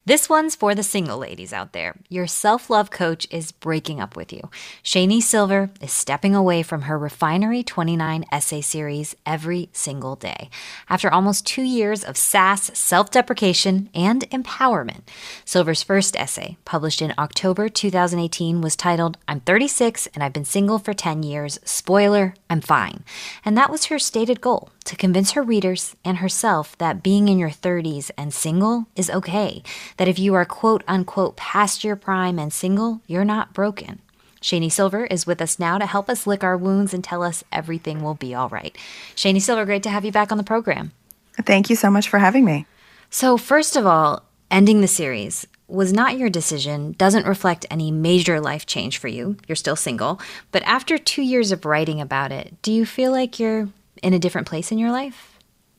This one's for the single ladies out there. Your self-love coach is breaking up with you. Shani Silver is stepping away from her Refinery 29 essay series every single day. After almost 2 years of sass, self-deprecation, and empowerment, Silver's first essay, published in October 2018, was titled, "I'm 36 and I've been single for 10 years. Spoiler, I'm fine." And that was her stated goal, to convince her readers and herself that being in your 30s and single is okay. That if you are quote unquote past your prime and single, you're not broken. Shani Silver is with us now to help us lick our wounds and tell us everything will be all right. Shani Silver, great to have you back on the program. Thank you so much for having me. So first of all, ending the series was not your decision, doesn't reflect any major life change for you. You're still single. But after 2 years of writing about it, do you feel like you're in a different place in your life?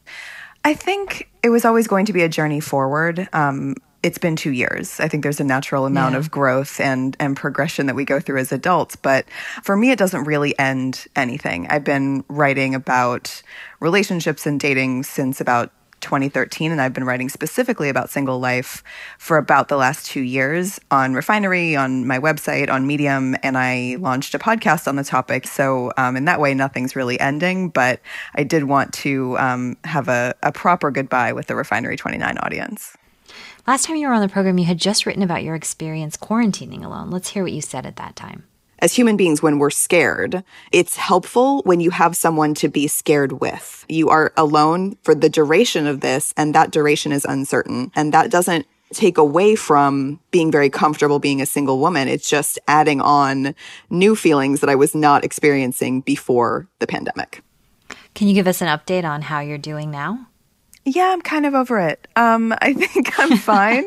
I think it was always going to be a journey forward. It's been 2 years. I think there's a natural amount of growth and progression that we go through as adults. But for me, it doesn't really end anything. I've been writing about relationships and dating since about 2013, and I've been writing specifically about single life for about the last 2 years on Refinery, on my website, on Medium, and I launched a podcast on the topic. So in that way, nothing's really ending, but I did want to have a proper goodbye with the Refinery 29 audience. Last time you were on the program, you had just written about your experience quarantining alone. Let's hear what you said at that time. As human beings, when we're scared, it's helpful when you have someone to be scared with. You are alone for the duration of this, and that duration is uncertain. And that doesn't take away from being very comfortable being a single woman. It's just adding on new feelings that I was not experiencing before the pandemic. Can you give us an update on how you're doing now? Yeah, I'm kind of over it. I think I'm fine,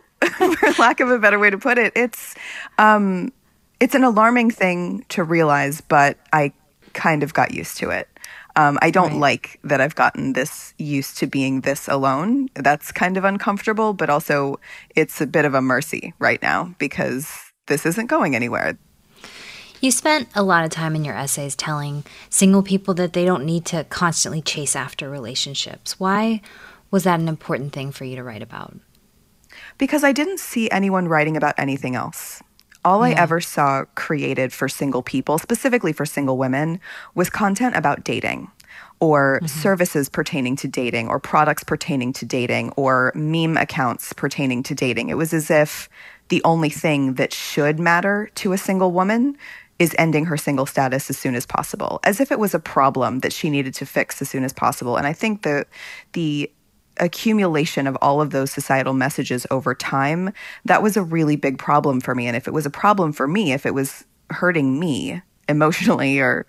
for lack of a better way to put it. It's an alarming thing to realize, but I kind of got used to it. I don't like that I've gotten this used to being this alone. That's kind of uncomfortable, but also it's a bit of a mercy right now because this isn't going anywhere. You spent a lot of time in your essays telling single people that they don't need to constantly chase after relationships. Why was that an important thing for you to write about? Because I didn't see anyone writing about anything else. All I ever saw created for single people, specifically for single women, was content about dating or services pertaining to dating or products pertaining to dating or meme accounts pertaining to dating. It was as if the only thing that should matter to a single woman is ending her single status as soon as possible, as if it was a problem that she needed to fix as soon as possible. And I think the accumulation of all of those societal messages over time, that was a really big problem for me. And if it was a problem for me, if it was hurting me emotionally or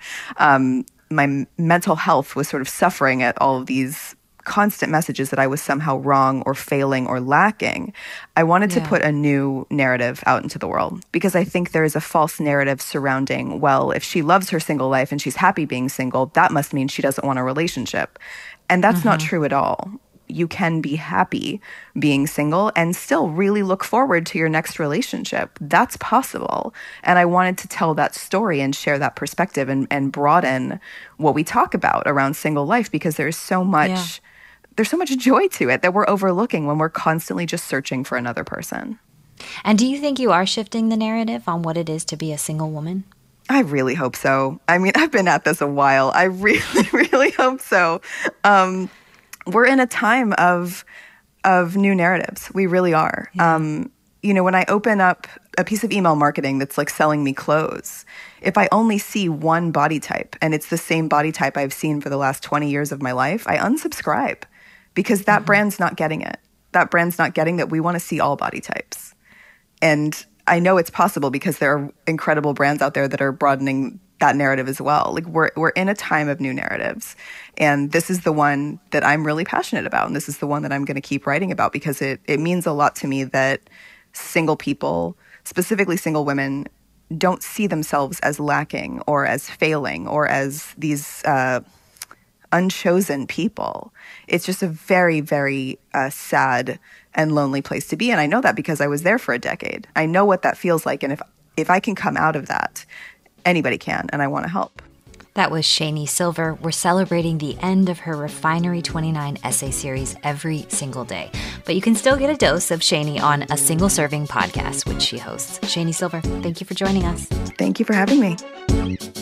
my mental health was sort of suffering at all of these constant messages that I was somehow wrong or failing or lacking, I wanted to put a new narrative out into the world because I think there is a false narrative surrounding, well, if she loves her single life and she's happy being single, that must mean she doesn't want a relationship. And that's not true at all. You can be happy being single and still really look forward to your next relationship. That's possible. And I wanted to tell that story and share that perspective and broaden what we talk about around single life because there's so much joy to it that we're overlooking when we're constantly just searching for another person. And do you think you are shifting the narrative on what it is to be a single woman? I really hope so. I mean, I've been at this a while. I really, really hope so. We're in a time of new narratives. We really are. Yeah. When I open up a piece of email marketing that's like selling me clothes, if I only see one body type and it's the same body type I've seen for the last 20 years of my life, I unsubscribe because that brand's not getting it. That brand's not getting that we want to see all body types. And I know it's possible because there are incredible brands out there that are broadening that narrative as well. Like we're in a time of new narratives. And this is the one that I'm really passionate about. And this is the one that I'm going to keep writing about because it means a lot to me that single people, specifically single women, don't see themselves as lacking or as failing or as these unchosen people. It's just a very, very sad and lonely place to be. And I know that because I was there for a decade. I know what that feels like. And if I can come out of that, anybody can, and I want to help. That was Shani Silver. We're celebrating the end of her Refinery 29 essay series every single day. But you can still get a dose of Shani on A Single Serving podcast, which she hosts. Shani Silver, thank you for joining us. Thank you for having me.